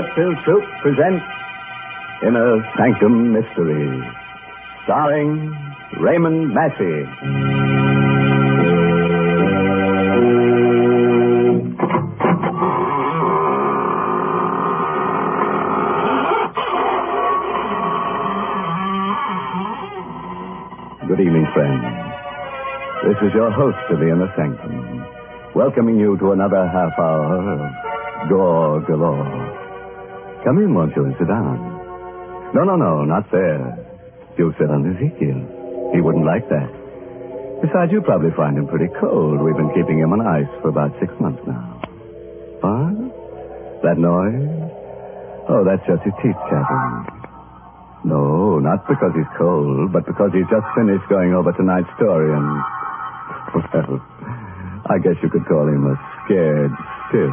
Sheffield Troupe presents Inner Sanctum Mystery, starring Raymond Massey. Good evening, friends. This is your host of the Inner Sanctum, welcoming you to another half hour of gore galore. Come in, won't you, and sit down. No, not there. You'll sit on Ezekiel. He wouldn't like that. Besides, you probably find him pretty cold. We've been keeping him on ice for about 6 months now. What? That noise? Oh, that's just his teeth chattering. No, not because he's cold, but because he's just finished going over tonight's story and... Well, I guess you could call him a scared stiff.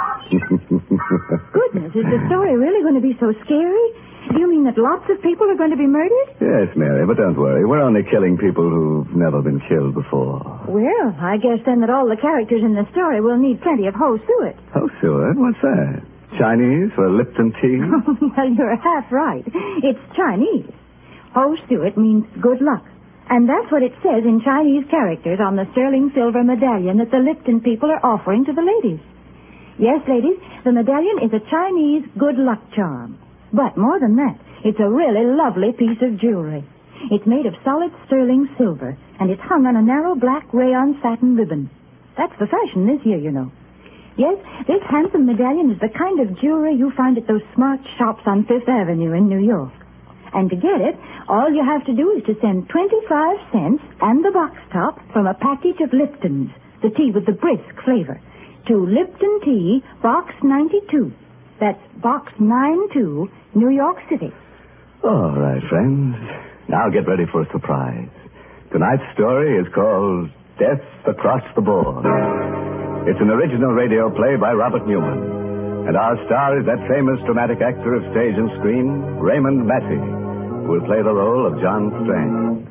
Goodness, is the story really going to be so scary? Do you mean that lots of people are going to be murdered? Yes, Mary, but don't worry. We're only killing people who've never been killed before. Well, I guess then that all the characters in the story will need plenty of Ho Suet. Ho Suet? What's that? Chinese for Lipton tea? Well, you're half right. It's Chinese. Ho Suet means good luck. And that's what it says in Chinese characters on the sterling silver medallion that the Lipton people are offering to the ladies. Yes, ladies, the medallion is a Chinese good luck charm. But more than that, it's a really lovely piece of jewelry. It's made of solid sterling silver, and it's hung on a narrow black rayon satin ribbon. That's the fashion this year, you know. Yes, this handsome medallion is the kind of jewelry you find at those smart shops on Fifth Avenue in New York. And to get it, all you have to do is to send 25 cents and the box top from a package of Lipton's, the tea with the brisk flavor, to Lipton Tea, Box 92. That's Box 92, New York City. All right, friends. Now get ready for a surprise. Tonight's story is called Death Across the Board. It's an original radio play by Robert Newman. And our star is that famous dramatic actor of stage and screen, Raymond Massey, who will play the role of John Strang.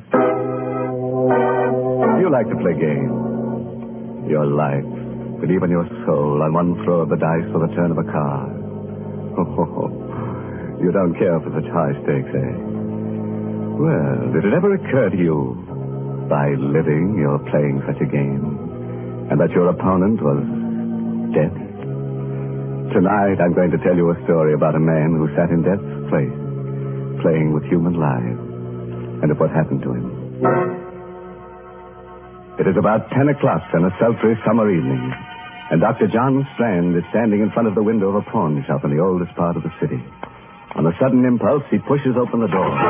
You like to play games. Your life, and even your soul on one throw of the dice or the turn of a card. You don't care for such high stakes, eh? Well, did it ever occur to you, by living, you're playing such a game? And that your opponent was death? Tonight, I'm going to tell you a story about a man who sat in death's place, playing with human lives, and of what happened to him. It is about 10 o'clock on a sultry summer evening, and Dr. John Strand is standing in front of the window of a pawn shop in the oldest part of the city. On a sudden impulse, he pushes open the door.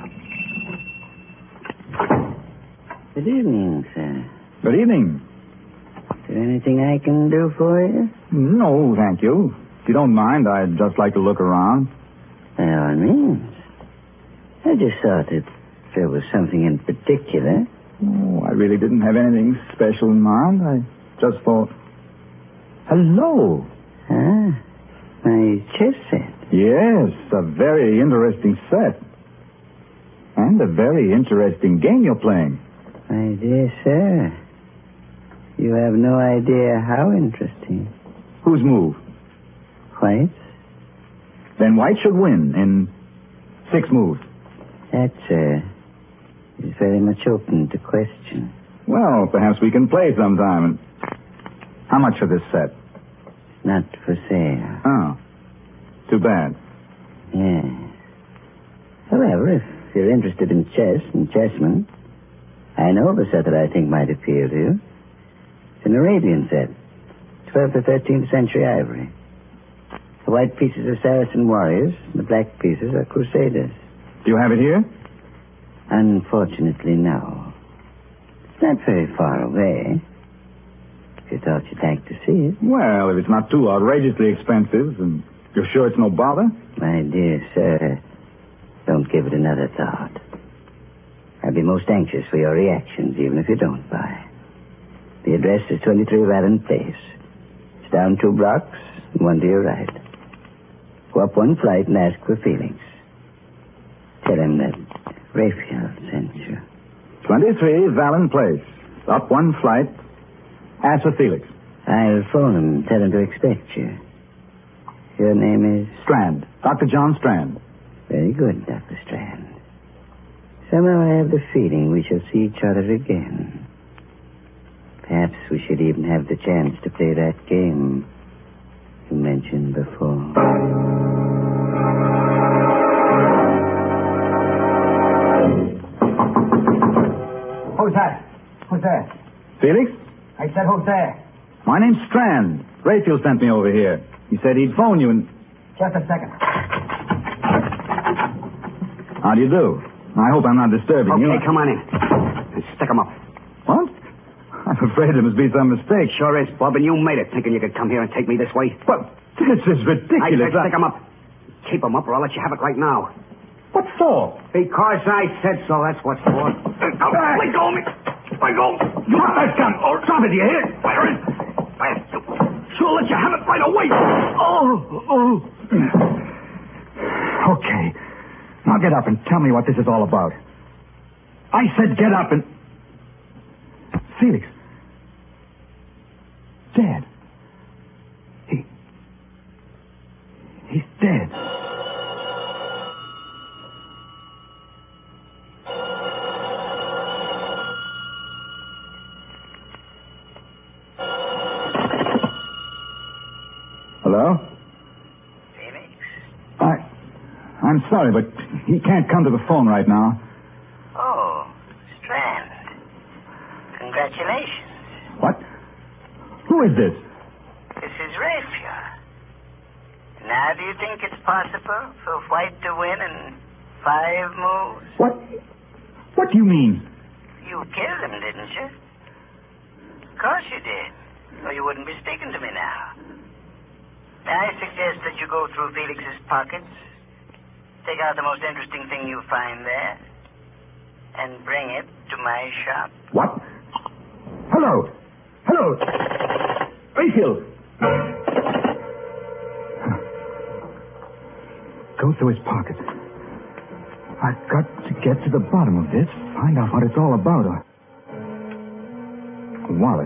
Good evening, sir. Good evening. Is there anything I can do for you? No, thank you. If you don't mind, I'd just like to look around. By all means. I just thought if there was something in particular. Oh, I really didn't have anything special in mind. I just thought... Hello. My chess set. Yes, a very interesting set. And a very interesting game you're playing. My dear sir, you have no idea how interesting. Whose move? White's. Then White should win in 6 moves. That, sir, is very much open to question. Well, perhaps we can play sometime. How much for this set? Not for sale. Oh, too bad. Yes. However, if you're interested in chess and chessmen, I know of a set that I think might appeal to you. It's an Arabian set. 12th or 13th century ivory. The white pieces are Saracen warriors, and the black pieces are crusaders. Do you have it here? Unfortunately, no. It's not very far away. If you thought you'd like to see it. Well, if it's not too outrageously expensive, and you're sure it's no bother? My dear sir, don't give it another thought. I'll be most anxious for your reactions, even if you don't buy. The address is 23 Vallon Place. It's down 2 blocks, and 1 to your right. Go up 1 flight and ask for Felix. Tell him that Raphael sent you. 23 Vallon Place. Up 1 flight. Ask for Felix. I'll phone him and tell him to expect you. Your name is? Strand. Dr. John Strand. Very good, Dr. Strand. Somehow I have the feeling we shall see each other again. Perhaps we should even have the chance to play that game you mentioned before. Who's that? Who's there? Felix? I said, who's there? My name's Strand. Raphael sent me over here. He said he'd phone you and... Just a second. How do you do? I hope I'm not disturbing you. Okay, come on in. Stick 'em up. What? I'm afraid there must be some mistake. Sure is, Bob, and you made it thinking you could come here and take me this way. But this is ridiculous. I said stick 'em up. Keep 'em up or I'll let you have it right now. What for? Because I said so, that's what for. Let go of me. Let go. You want that gun? Oh, drop it, you hear? Fire it. Sure let you have it right away. Oh. Okay. Now get up and tell me what this is all about. I said get up and... Felix. Dead. He's dead. Hello? Felix? I'm sorry, but he can't come to the phone right now. Oh, Strand. Congratulations. What? Who is this? This is Raphael. Now, do you think it's possible for White to win in 5 moves? What do you mean? You killed him, didn't you? Of course you did. Or you wouldn't be speaking to me now. I suggest that you go through Felix's pockets, take out the most interesting thing you find there, and bring it to my shop. What? Hello. Raphael. Go through his pockets. I've got to get to the bottom of this, find out what it's all about. A wallet.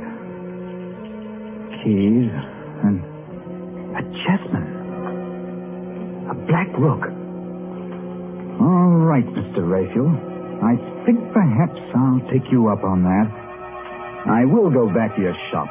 Keys and a chessman. A black rook. All right, Mr. Raphael. I think perhaps I'll take you up on that. I will go back to your shop.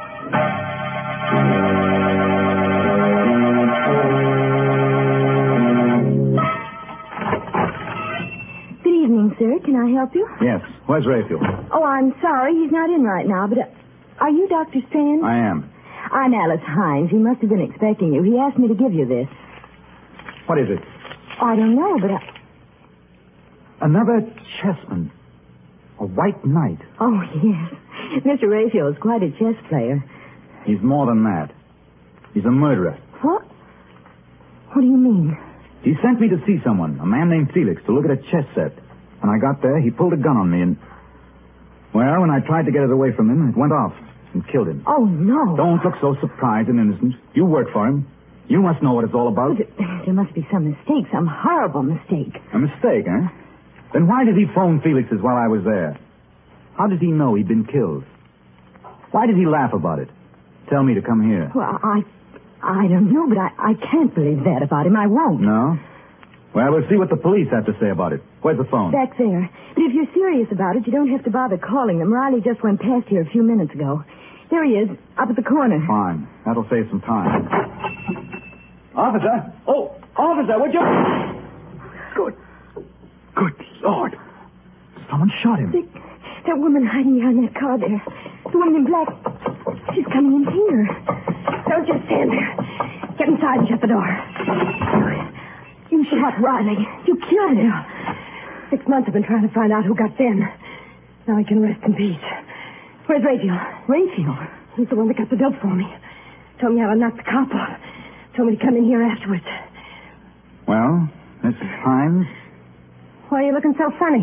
Good evening, sir. Can I help you? Yes. Where's Raphael? Oh, I'm sorry. He's not in right now, but are you Dr. Strand? I am. I'm Alice Hines. He must have been expecting you. He asked me to give you this. What is it? I don't know, but Another chessman. A white knight. Oh, yes. Mr. Raphael is quite a chess player. He's more than that. He's a murderer. What? What do you mean? He sent me to see someone, a man named Felix, to look at a chess set. When I got there, he pulled a gun on me and... Well, when I tried to get it away from him, it went off and killed him. Oh, no. Don't look so surprised and innocent. You work for him. You must know what it's all about. There must be some mistake, some horrible mistake. A mistake, eh? Then why did he phone Felix's while I was there? How did he know he'd been killed? Why did he laugh about it? Tell me to come here. Well, I don't know, but I can't believe that about him. I won't. No? Well, we'll see what the police have to say about it. Where's the phone? Back there. But if you're serious about it, you don't have to bother calling them. Riley just went past here a few minutes ago. There he is, up at the corner. Fine. That'll save some time. Officer! Oh, officer, would you... Good Lord. Someone shot him. That woman hiding behind that car there. The woman in black. She's coming in here. Don't just stand there. Get inside and shut the door. You shot Riley. You killed him. 6 months I've been trying to find out who got Ben. Now he can rest in peace. Where's Raphael? Raphael? He's the one that got the dope for me. Told me how to knock the cop off. Told me to come in here afterwards. Well, Mrs. Hines? Why are you looking so funny?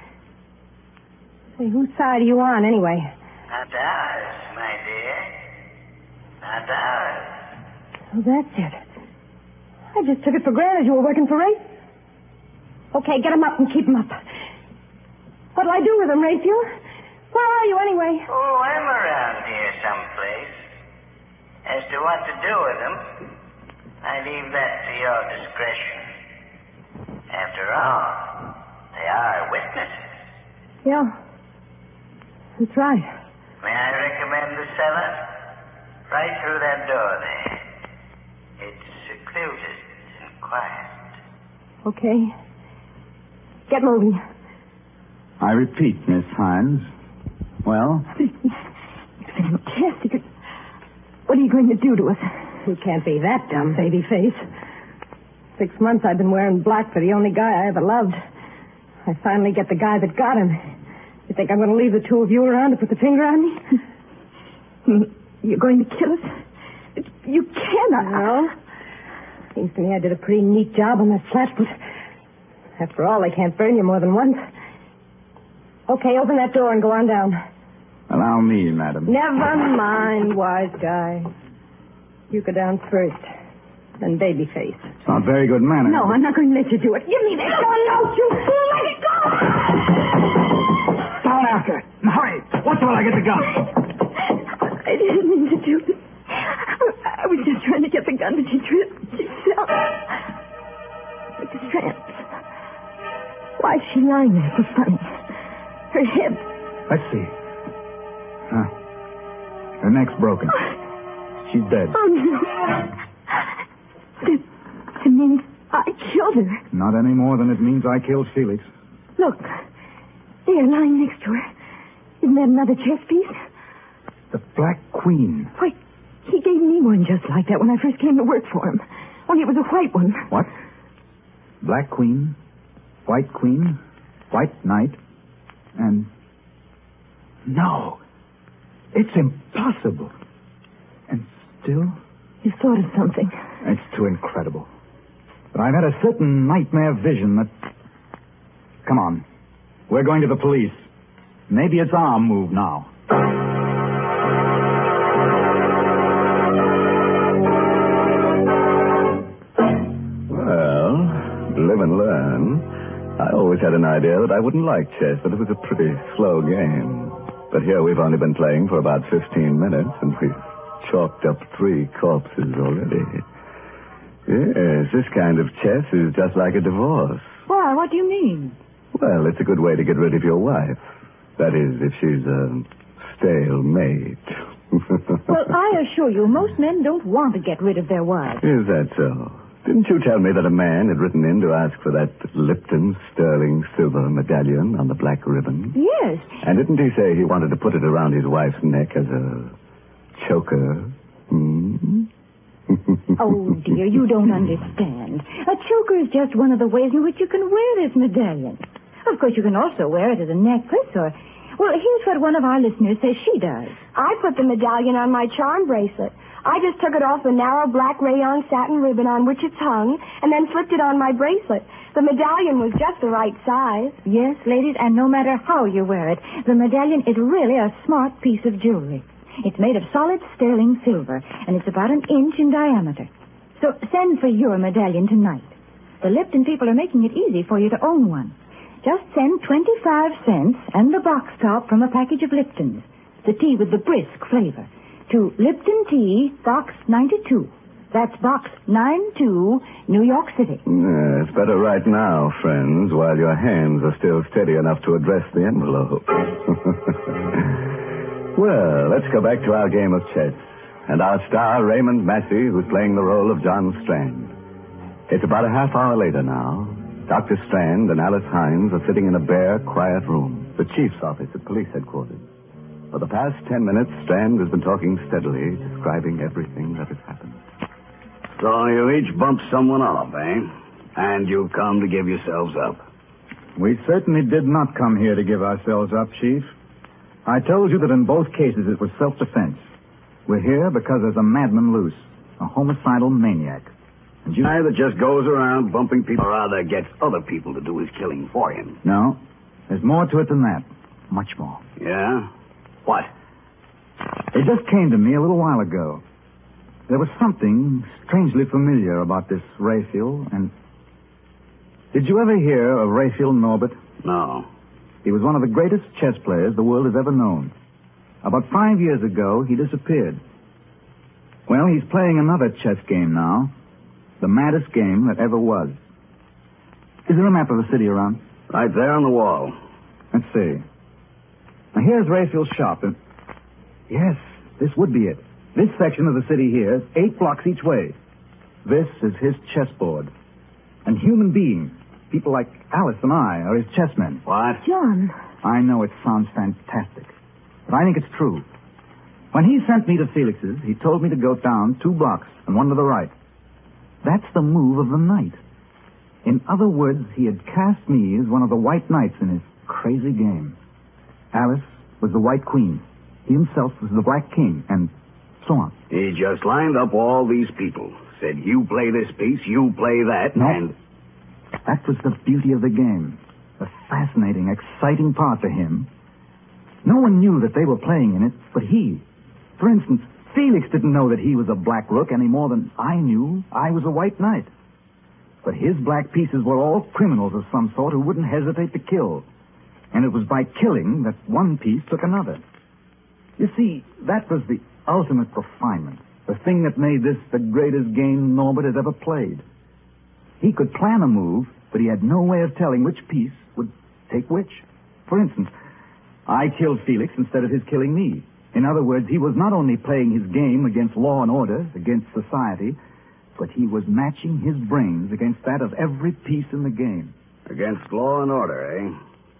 Say, whose side are you on, anyway? Not ours, my dear. Not ours. Oh, that's it. I just took it for granted you were working for Ray. Okay, get him up and keep him up. What'll I do with him, Raphael? Where are you, anyway? Oh, I'm around here someplace. As to what to do with him, I leave that to your discretion. After all, they are witnesses. Yeah. That's right. May I recommend the cellar? Right through that door there. It's secluded and quiet. Okay. Get moving. I repeat, Miss Hines. Well? It's fantastic. What are you going to do to us? You can't be that dumb, baby face. 6 months I've been wearing black for the only guy I ever loved. I finally get the guy that got him. You think I'm going to leave the two of you around to put the finger on me? You're going to kill us? You cannot. No. Seems to me I did a pretty neat job on that flat, but after all, they can't burn you more than once. Okay, open that door and go on down. Allow me, madam. Never mind, wise guy. You go down first, then babyface. It's not very good manners. No, I'm not going to let you do it. Give me that gun, don't you fool! Let it go! Down after it. And hurry. What's till I get the gun? I didn't mean to do it. I was just trying to get the gun, but she tripped. She fell. Look at Strand. Why is she lying there so funny? Her head. Let's see. Her neck's broken. She's dead. Oh, no. That means I killed her. Not any more than it means I killed Felix. Look. There, lying next to her. Isn't that another chess piece? The Black Queen. Why, he gave me one just like that when I first came to work for him. Only it was a white one. What? Black Queen, White Queen, White Knight, and... No. It's impossible. And still... You thought of something. It's too incredible. But I've had a certain nightmare vision that... Come on. We're going to the police. Maybe it's our move now. Well, live and learn. I always had an idea that I wouldn't like chess, that it was a pretty slow game. But here we've only been playing for about 15 minutes, and we've chalked up 3 corpses already. Yes, this kind of chess is just like a divorce. Why? What do you mean? Well, it's a good way to get rid of your wife. That is, if she's a stale mate. Well, I assure you, most men don't want to get rid of their wives. Is that so? Didn't you tell me that a man had written in to ask for that Lipton sterling silver medallion on the black ribbon? Yes. And didn't he say he wanted to put it around his wife's neck as a choker? Hmm? Oh, dear, you don't understand. A choker is just one of the ways in which you can wear this medallion. Of course, you can also wear it as a necklace or... Well, here's what one of our listeners says she does. I put the medallion on my charm bracelet. I just took it off the narrow black rayon satin ribbon on which it's hung and then slipped it on my bracelet. The medallion was just the right size. Yes, ladies, and no matter how you wear it, the medallion is really a smart piece of jewelry. It's made of solid sterling silver, and it's about 1 inch in diameter. So send for your medallion tonight. The Lipton people are making it easy for you to own one. Just send 25 cents and the box top from a package of Liptons, the tea with the brisk flavor, to Lipton Tea, Box 92. That's Box 92, New York City. It's better right now, friends, while your hands are still steady enough to address the envelope. Well, let's go back to our game of chess. And our star, Raymond Massey, who's playing the role of John Strand. It's about a half hour later now. Dr. Strand and Alice Hines are sitting in a bare, quiet room, the chief's office at police headquarters. For the past 10 minutes, Strand has been talking steadily, describing everything that has happened. So you each bumped someone off, eh? And you've come to give yourselves up. We certainly did not come here to give ourselves up, Chief. I told you that in both cases it was self-defense. We're here because there's a madman loose, a homicidal maniac. And you... Guy that just goes around bumping people or rather gets other people to do his killing for him. No, there's more to it than that. Much more. Yeah? What? It just came to me a little while ago. There was something strangely familiar about this Raphael, and... Did you ever hear of Raphael Norbert? No. He was one of the greatest chess players the world has ever known. About 5 years ago, he disappeared. Well, he's playing another chess game now, The maddest game that ever was. Is there a map of the city around? Right there on the wall. Let's see. Now, here's Raphael's shop. And yes, this would be it. This section of the city here is 8 blocks each way. This is his chessboard. And human beings, people like Alice and I, are his chessmen. What? John. I know it sounds fantastic, but I think it's true. When he sent me to Felix's, he told me to go down 2 blocks and 1 to the right. That's the move of the night. In other words, he had cast me as one of the white knights in his crazy game. Alice was the white queen. He himself was the black king, and so on. He just lined up all these people. Said, you play this piece, you play that, No. and... That was the beauty of the game. The fascinating, exciting part to him. No one knew that they were playing in it, but he. For instance, Felix didn't know that he was a black rook any more than I knew I was a white knight. But his black pieces were all criminals of some sort who wouldn't hesitate to kill. And it was by killing that one piece took another. You see, that was the ultimate refinement. The thing that made this the greatest game Norbert had ever played. He could plan a move, but he had no way of telling which piece would take which. For instance, I killed Felix instead of his killing me. In other words, he was not only playing his game against law and order, against society, but he was matching his brains against that of every piece in the game. Against law and order, eh?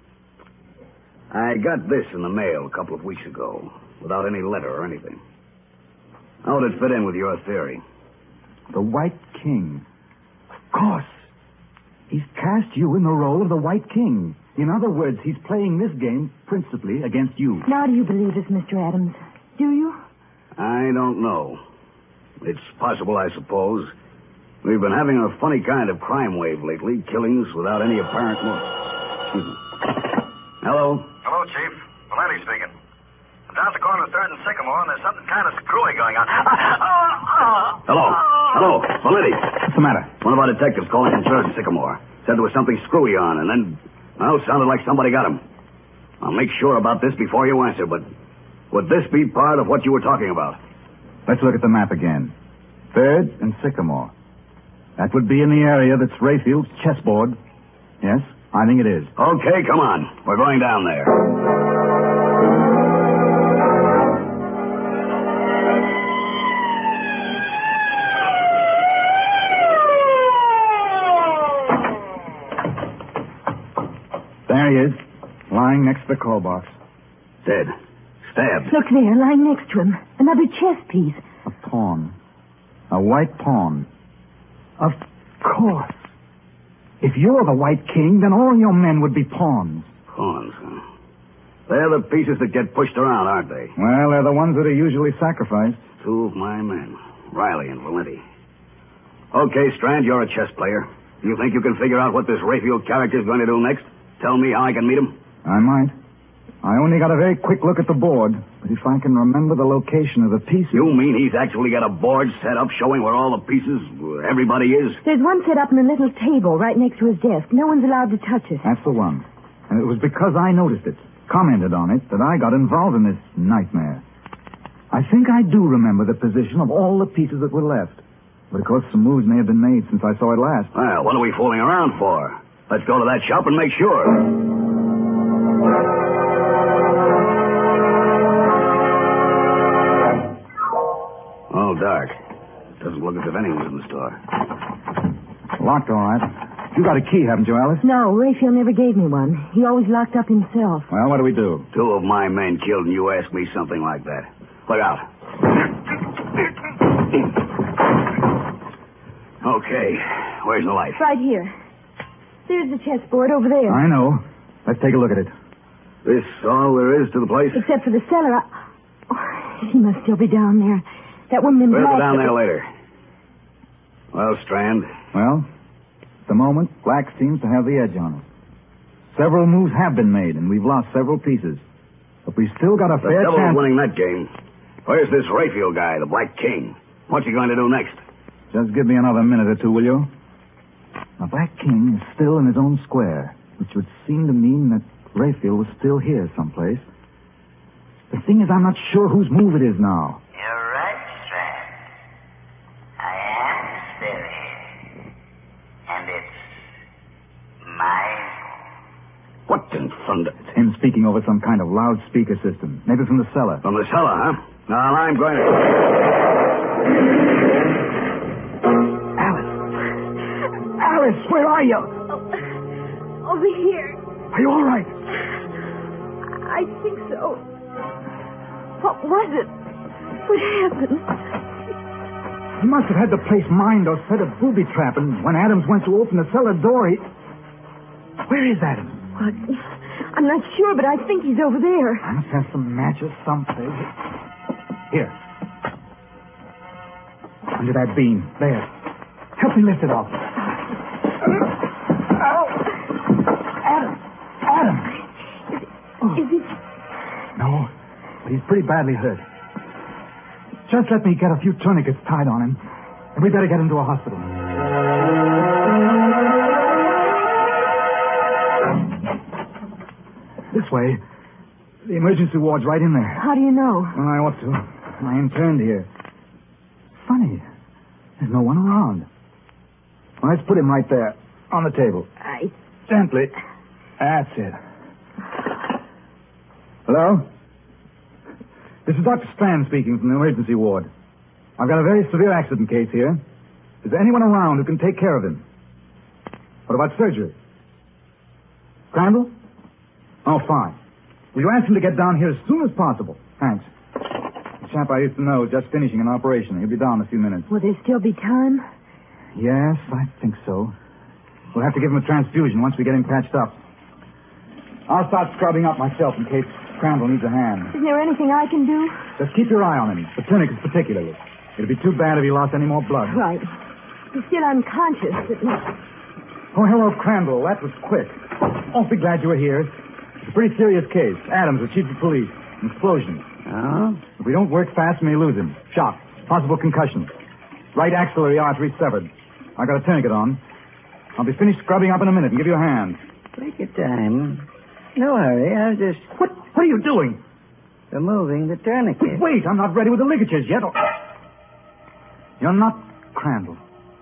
I got this in the mail a couple of weeks ago, without any letter or anything. How would it fit in with your theory? The White King. Of course. He's cast you in the role of the White King. In other words, he's playing this game principally against you. Now do you believe us, Mr. Adams? Do you? I don't know. It's possible, I suppose. We've been having a funny kind of crime wave lately, killings without any apparent Excuse me. Hello? Hello, Chief. Valenti speaking. I'm down at the corner of 3rd and Sycamore, and there's something kind of screwy going on. Hello? Hello? Valenti. What's the matter? One of our detectives calling from 3rd and Sycamore. Said there was something screwy on, and then, well, sounded like somebody got him. I'll make sure about this before you answer, but would this be part of what you were talking about? Let's look at the map again. 3rd and Sycamore. That would be in the area that's Rayfield's chessboard. Yes, I think it is. Okay, come on. We're going down there. There he is, lying next to the call box. Dead. Stabbed. Look there, lying next to him. Another chess piece. A pawn. A white pawn. Of course. If you're the White King, then all your men would be pawns. Pawns, huh? They're the pieces that get pushed around, aren't they? Well, they're the ones that are usually sacrificed. 2 of my men, Riley and Valenti. Okay, Strand, you're a chess player. You think you can figure out what this Rayfield character's going to do next? Tell me how I can meet him? I might. I only got a very quick look at the board, but if I can remember the location of the pieces... You mean he's actually got a board set up showing where all the pieces, everybody is? There's one set up in a little table right next to his desk. No one's allowed to touch it. That's the one. And it was because I noticed it, commented on it, that I got involved in this nightmare. I think I do remember the position of all the pieces that were left. But of course, some moves may have been made since I saw it last. Well, what are we fooling around for? Let's go to that shop and make sure. All dark. Doesn't look as if anyone's in the store. Locked, all right. You got a key, haven't you, Alice? No, Raphael never gave me one. He always locked up himself. Well, what do we do? 2 of my men killed and you ask me something like that. Look out. Okay. Where's the light? Right here. There's the chessboard over there. I know. Let's take a look at it. This all there is to the place? Except for the cellar. He must still be down there. That woman in We'll black... go down there later. Well, Strand, Well, at the moment, Black seems to have the edge on us. Several moves have been made, and we've lost several pieces. But we've still got a the fair devil's chance... winning that game. Where's this Rayfield guy, the Black King? What's he going to do next? Just give me another minute or two, will you? The Black King is still in his own square, which would seem to mean that Rayfield was still here someplace. The thing is, I'm not sure whose move it is now. You're right, Strand. I am still here. thunder? It's him speaking over some kind of loudspeaker system. Maybe from the cellar. From the cellar, huh? Now, I'm going to... Alice, where are you? Over here. Are you all right? I think so. What was it? What happened? He must have had the place mined or set a booby trap, and when Adams went to open the cellar door, he... Where is Adams? What? I'm not sure, but I think he's over there. I must have some matches someplace. Here. Under that beam. There. Help me lift it off. Adam! Is it... No, but he's pretty badly hurt. Just let me get a few tourniquets tied on him, and we better get him to a hospital. This way. The emergency ward's right in there. How do you know? Well, I ought to. I interned here. Funny. There's no one around. Well, let's put him right there, on the table. Gently. That's it. Hello? This is Dr. Strand speaking from the emergency ward. I've got a very severe accident case here. Is there anyone around who can take care of him? What about surgery? Crandall? Oh, fine. Will you ask him to get down here as soon as possible? Thanks. The chap I used to know is just finishing an operation. He'll be down in a few minutes. Will there still be time? Yes, I think so. We'll have to give him a transfusion once we get him patched up. I'll start scrubbing up myself in case Crandall needs a hand. Isn't there anything I can do? Just keep your eye on him, the tourniquets particularly. It'd be too bad if he lost any more blood. Right. He's still unconscious, but not... Oh, hello, Crandall. That was quick. Awfully glad you were here. It's a pretty serious case. Adams, the chief of police. An explosion. Oh? If we don't work fast, we may lose him. Shock. Possible concussion. Right axillary artery severed. I got a tourniquet on. I'll be finished scrubbing up in a minute and give you a hand. Take your time. No hurry. I'll just... What are you doing? removing the tourniquet. Wait, I'm not ready with the ligatures yet. You're not Crandall.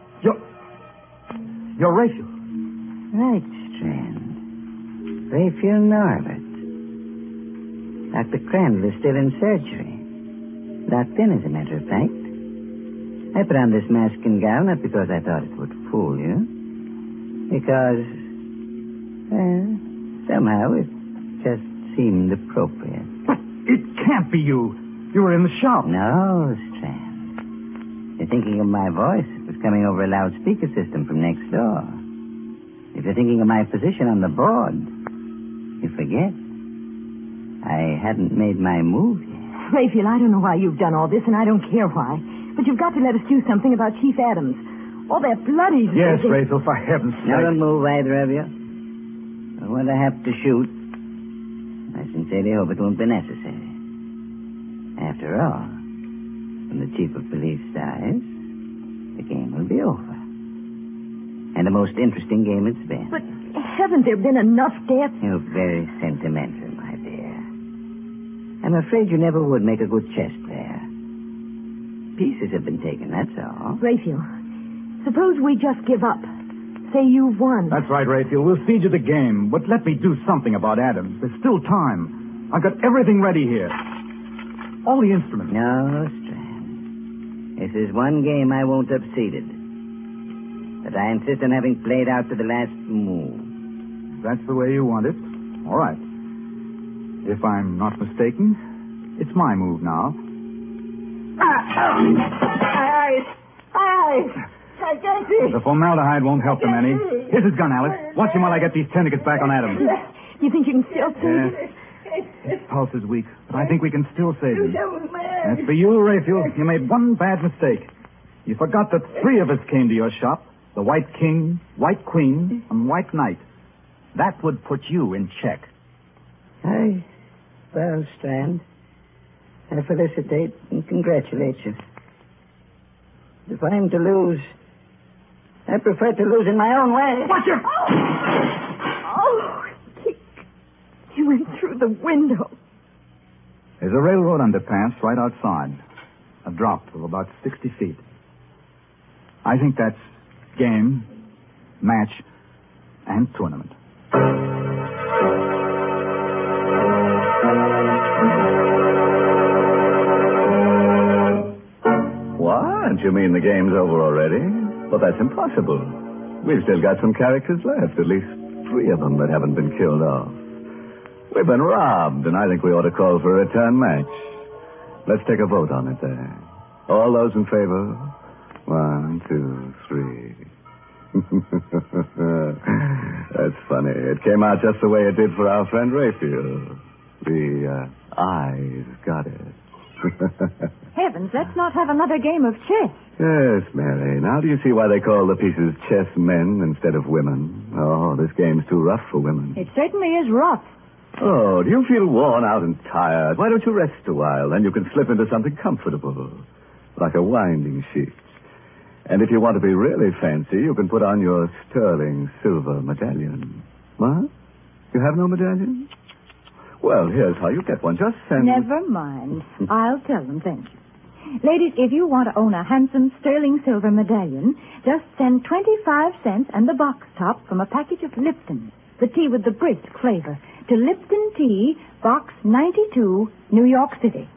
You're Raphael. Right, Strand. Raphael Norbert. Dr. Crandall is still in surgery. Locked in, as a matter of fact. I put on this mask and gown not because I thought it would fool you. Because, well, somehow it just seemed appropriate. But it can't be you. You were in the shop. No, Strand. You're thinking of my voice. It was coming over a loudspeaker system from next door. If you're thinking of my position on the board, you forget. I hadn't made my move yet. Raphael, I don't know why you've done all this, and I don't care why. But you've got to let us do something about Chief Adams. All that bloody... Yes, Raphael, for heaven's sake. Now don't move, either of you. But when I have to shoot, I sincerely hope it won't be necessary. After all, when the chief of police dies, the game will be over. And the most interesting game it's been. But haven't there been enough deaths? You're very sentimental, my dear. I'm afraid you never would make a good chess player. Pieces have been taken, that's all. Raphael, suppose we just give up. Say you've won. That's right, Raphael. We'll cede you the game. But let me do something about Adams. There's still time. I've got everything ready here. All the instruments. No, Strand. This is one game I won't have ceded. But I insist on having played out to the last move. If that's the way you want it. All right. If I'm not mistaken, it's my move now. My eyes. I can't see. The formaldehyde won't help them any. Here's his gun, Alice. Watch him while I get these tourniquets back on Adams. You think you can still see? Yes. His pulse is weak, but I think we can still save him. As for you, Raphael, you made one bad mistake. You forgot that 3 of us came to your shop. The White King, White Queen, and White Knight. That would put you in check. Well, Strand, I felicitate and congratulate you. If I'm to lose, I prefer to lose in my own way. Watch him! Oh, he went through the window. There's a railroad underpass right outside. A drop of about 60 feet. I think that's game, match, and tournament. Don't you mean the game's over already? Well, that's impossible. We've still got some characters left, at least 3 of them that haven't been killed off. We've been robbed, and I think we ought to call for a return match. Let's take a vote on it there. All those in favor? 1, 2, 3. That's funny. It came out just the way it did for our friend Raphael. The eyes got it. Heavens, let's not have another game of chess. Yes, Mary. Now do you see why they call the pieces chess men instead of women? Oh, this game's too rough for women. It certainly is rough. Oh, do you feel worn out and tired? Why don't you rest a while? Then you can slip into something comfortable, like a winding sheet. And if you want to be really fancy, you can put on your sterling silver medallion. What? You have no medallion? Well, here's how you get one. Just send... Never mind. I'll tell them, thank you. Ladies, if you want to own a handsome sterling silver medallion, just send 25 cents and the box top from a package of Lipton, the tea with the brisk flavor, to Lipton Tea, Box 92, New York City.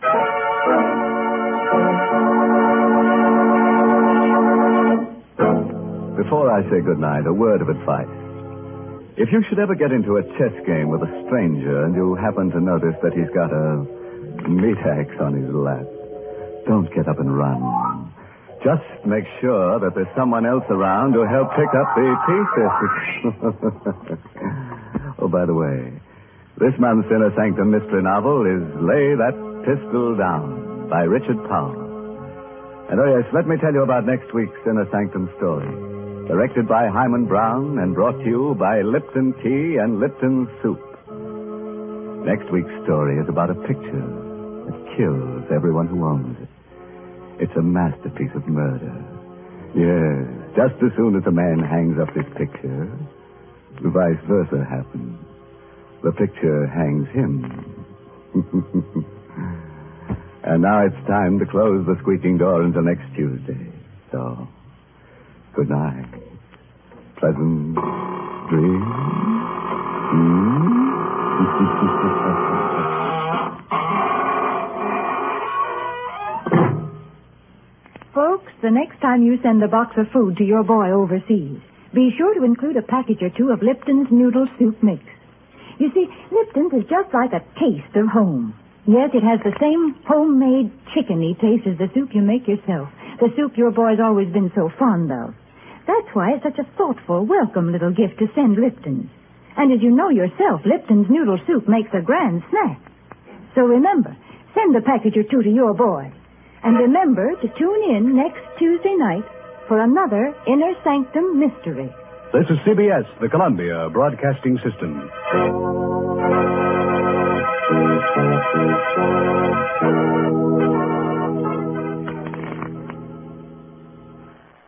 Before I say goodnight, a word of advice. If you should ever get into a chess game with a stranger and you happen to notice that he's got a meat axe on his lap, don't get up and run. Just make sure that there's someone else around to help pick up the pieces. Oh, by the way, this month's Inner Sanctum mystery novel is Lay That Pistol Down by Richard Powell. And oh yes, let me tell you about next week's Inner Sanctum story. Directed by Hyman Brown and brought to you by Lipton Tea and Lipton Soup. Next week's story is about a picture that kills everyone who owns it. It's a masterpiece of murder. Yes, just as soon as a man hangs up his picture, the vice versa happens. The picture hangs him. And now it's time to close the squeaking door until next Tuesday. So, good night. Pleasant dreams. Folks, the next time you send a box of food to your boy overseas, be sure to include a package or 2 of Lipton's Noodle Soup Mix. You see, Lipton's is just like a taste of home. Yes, it has the same homemade chickeny taste as the soup you make yourself, the soup your boy's always been so fond of. That's why it's such a thoughtful, welcome little gift to send Lipton's. And as you know yourself, Lipton's Noodle Soup makes a grand snack. So remember, send a package or 2 to your boy. And remember to tune in next Tuesday night for another Inner Sanctum mystery. This is CBS, the Columbia Broadcasting System.